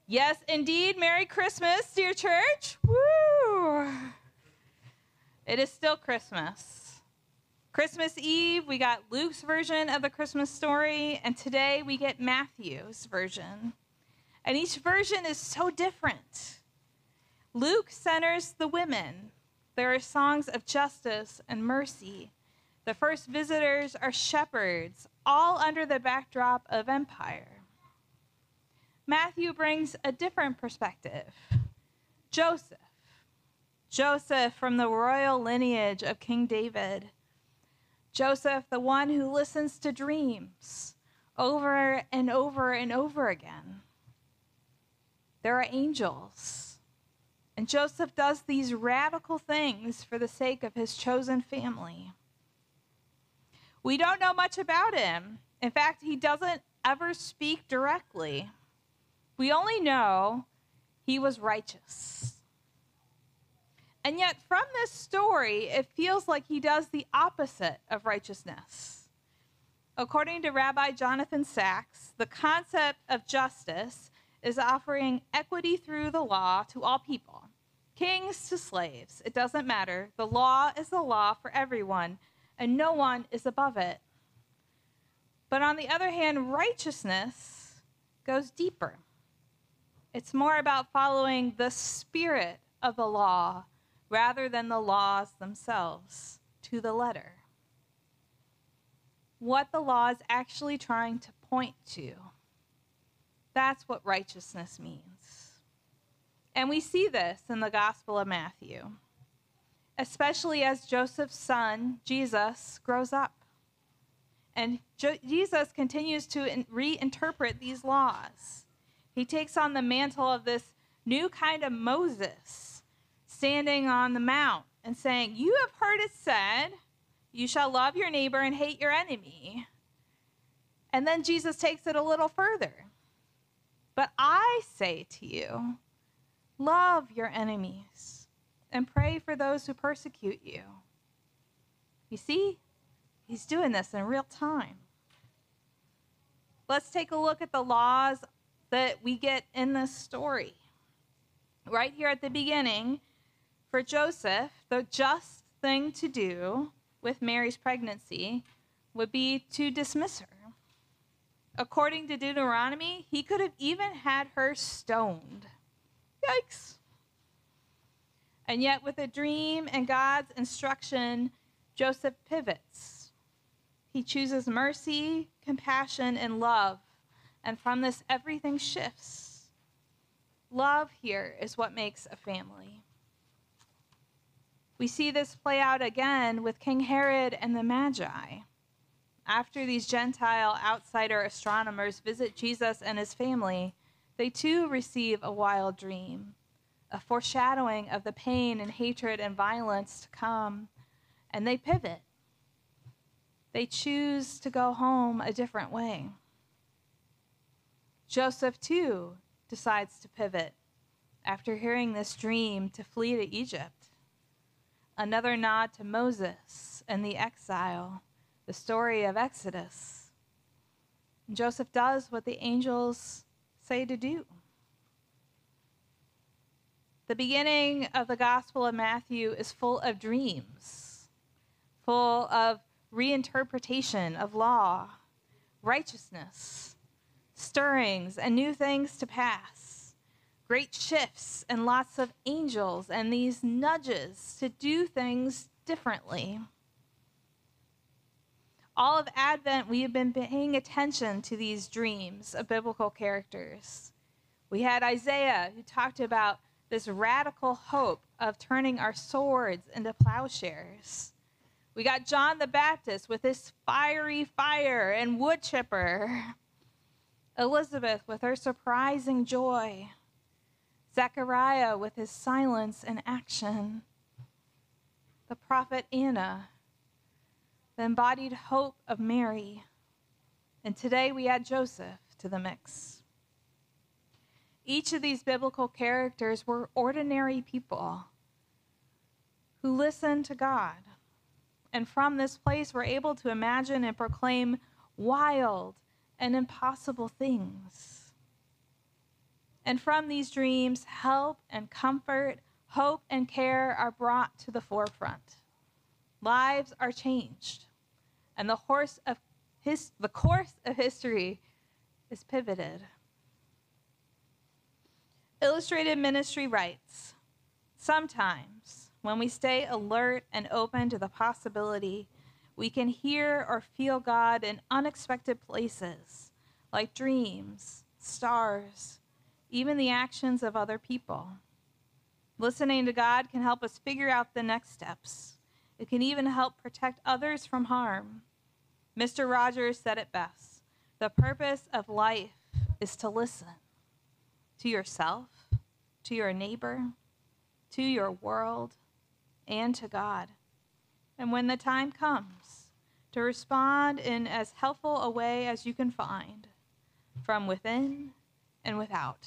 Yes, indeed. Merry Christmas, dear church. Woo! It is still Christmas. Christmas Eve, we got Luke's version of the Christmas story, and today we get Matthew's version. And each version is so different. Luke centers the women. There are songs of justice and mercy. The first visitors are shepherds, all under the backdrop of empire. Matthew brings a different perspective. Joseph from the royal lineage of King David. Joseph, the one who listens to dreams over and over and over again. There are angels, and Joseph does these radical things for the sake of his chosen family. We don't know much about him. In fact, he doesn't ever speak directly. We only know he was righteous. And yet from this story, it feels like he does the opposite of righteousness. According to Rabbi Jonathan Sacks, the concept of justice is offering equity through the law to all people, kings to slaves. It doesn't matter. The law is the law for everyone, and no one is above it. But on the other hand, righteousness goes deeper. It's more about following the spirit of the law rather than the laws themselves to the letter. What the law is actually trying to point to. That's what righteousness means. And we see this in the Gospel of Matthew, especially as Joseph's son, Jesus, grows up. And Jesus continues to reinterpret these laws. He takes on the mantle of this new kind of Moses, standing on the mount and saying, "You have heard it said, you shall love your neighbor and hate your enemy." And then Jesus takes it a little further. "But I say to you, love your enemies and pray for those who persecute you." You see, he's doing this in real time. Let's take a look at the laws that we get in this story. Right here at the beginning, for Joseph, the just thing to do with Mary's pregnancy would be to dismiss her. According to Deuteronomy, he could have even had her stoned. Yikes. And yet with a dream and God's instruction, Joseph pivots. He chooses mercy, compassion, and love. And from this, everything shifts. Love here is what makes a family. We see this play out again with King Herod and the Magi. After these Gentile outsider astronomers visit Jesus and his family, they too receive a wild dream, a foreshadowing of the pain and hatred and violence to come, and they pivot. They choose to go home a different way. Joseph, too, decides to pivot after hearing this dream to flee to Egypt. Another nod to Moses and the exile, the story of Exodus. And Joseph does what the angels say to do. The beginning of the Gospel of Matthew is full of dreams, full of reinterpretation of law, righteousness, stirrings, and new things to pass, great shifts and lots of angels and these nudges to do things differently. All of Advent, we have been paying attention to these dreams of biblical characters. We had Isaiah, who talked about this radical hope of turning our swords into plowshares. We got John the Baptist with his fiery fire and wood chipper. Elizabeth with her surprising joy. Zechariah with his silence and action. The prophet Anna, the embodied hope of Mary. And today we add Joseph to the mix. Each of these biblical characters were ordinary people who listened to God. And from this place, we're able to imagine and proclaim wild and impossible things. And from these dreams, help and comfort, hope and care are brought to the forefront. Lives are changed, and the course of history is pivoted. Illustrated Ministry writes, sometimes when we stay alert and open to the possibility, we can hear or feel God in unexpected places, like dreams, stars, even the actions of other people. Listening to God can help us figure out the next steps. It can even help protect others from harm. Mr. Rogers said it best. The purpose of life is to listen to yourself, to your neighbor, to your world, and to God. And when the time comes, to respond in as helpful a way as you can find, from within and without.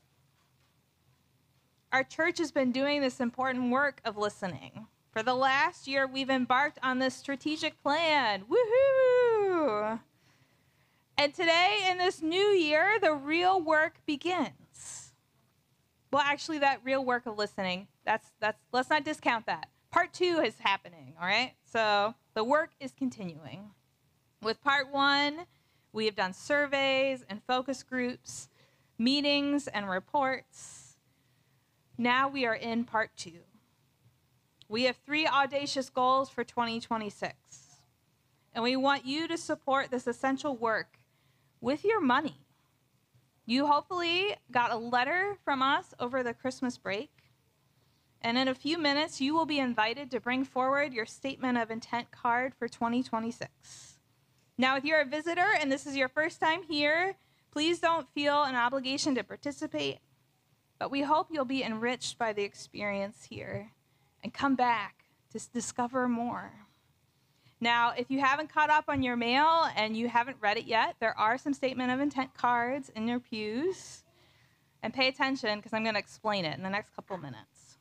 Our church has been doing this important work of listening. For the last year, we've embarked on this strategic plan. Woohoo! And today, in this new year, the real work begins. Well, actually, that real work of listening, let's not discount that. Part 2 is happening, all right? So the work is continuing. With part 1, we have done surveys and focus groups, meetings and reports. Now we are in part 2. We have 3 audacious goals for 2026. And we want you to support this essential work with your money. You hopefully got a letter from us over the Christmas break. And in a few minutes, you will be invited to bring forward your statement of intent card for 2026. Now, if you're a visitor and this is your first time here, please don't feel an obligation to participate. But we hope you'll be enriched by the experience here and come back to discover more. Now, if you haven't caught up on your mail and you haven't read it yet, there are some statement of intent cards in your pews. And pay attention because I'm going to explain it in the next couple minutes.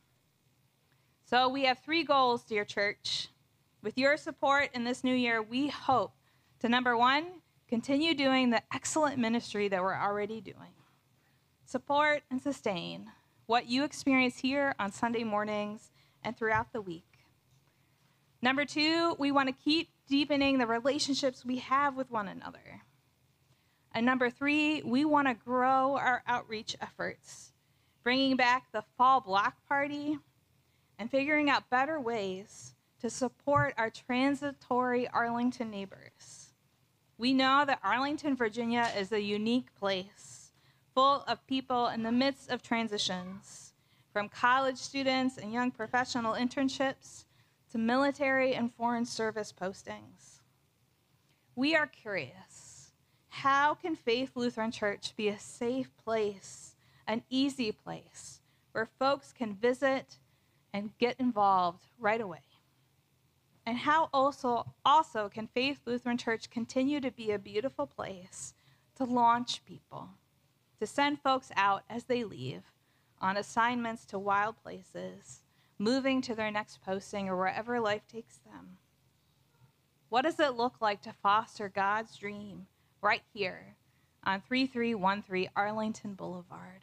So we have 3 goals, dear church. With your support in this new year, we hope to, number 1, continue doing the excellent ministry that we're already doing. Support and sustain what you experience here on Sunday mornings and throughout the week. Number 2, we want to keep deepening the relationships we have with one another. And number 3, we want to grow our outreach efforts, bringing back the fall block party and figuring out better ways to support our transitory Arlington neighbors. We know that Arlington, Virginia is a unique place, full of people in the midst of transitions, from college students and young professional internships to military and foreign service postings. We are curious, how can Faith Lutheran Church be a safe place, an easy place, where folks can visit and get involved right away? And how also can Faith Lutheran Church continue to be a beautiful place to launch people, to send folks out as they leave on assignments to wild places, moving to their next posting or wherever life takes them? What does it look like to foster God's dream right here on 3313 Arlington Boulevard?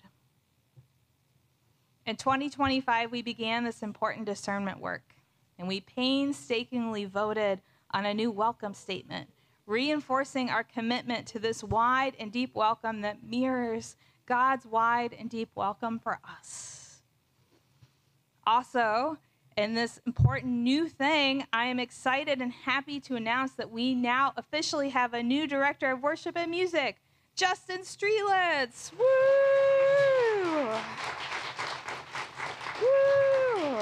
In 2025, we began this important discernment work, and we painstakingly voted on a new welcome statement, reinforcing our commitment to this wide and deep welcome that mirrors God's wide and deep welcome for us. Also, in this important new thing, I am excited and happy to announce that we now officially have a new director of worship and music, Justin Strelitz. Woo! Woo!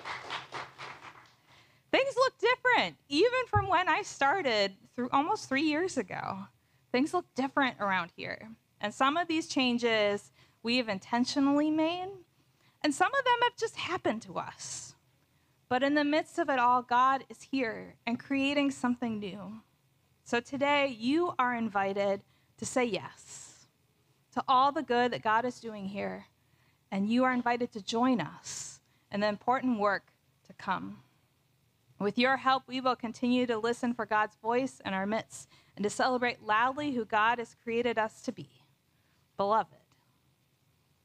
Things look different, even from when I started almost 3 years ago. Things look different around here. And some of these changes we have intentionally made, and some of them have just happened to us. But in the midst of it all, God is here and creating something new. So today, you are invited to say yes to all the good that God is doing here. And you are invited to join us in the important work to come. With your help, we will continue to listen for God's voice in our midst and to celebrate loudly who God has created us to be, beloved.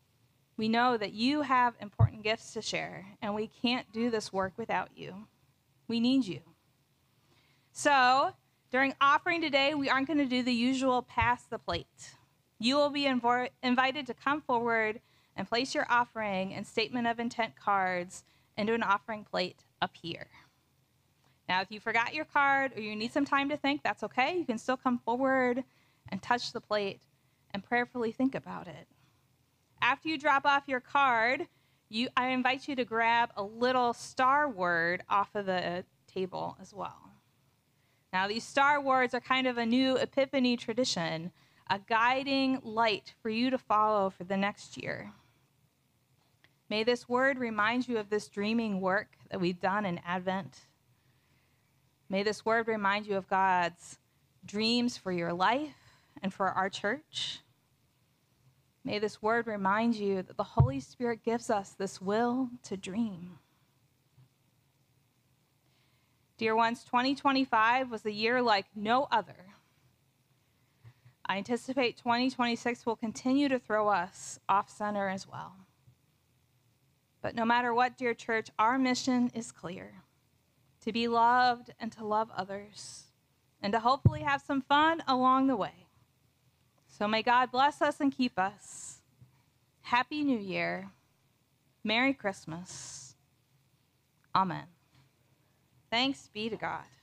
We know that you have important gifts to share, and we can't do this work without you. We need you. So, during offering today, we aren't going to do the usual pass the plate. You will be invited to come forward and place your offering and statement of intent cards into an offering plate up here. Now, if you forgot your card or you need some time to think, that's okay. You can still come forward and touch the plate and prayerfully think about it. After you drop off your card, I invite you to grab a little star word off of the table as well. Now, these star words are kind of a new Epiphany tradition, a guiding light for you to follow for the next year. May this word remind you of this dreaming work that we've done in Advent. May this word remind you of God's dreams for your life and for our church. May this word remind you that the Holy Spirit gives us this will to dream. Dear ones, 2025 was a year like no other. I anticipate 2026 will continue to throw us off center as well. But no matter what, dear church, our mission is clear: to be loved and to love others, and to hopefully have some fun along the way. So may God bless us and keep us. Happy New Year. Merry Christmas. Amen. Thanks be to God.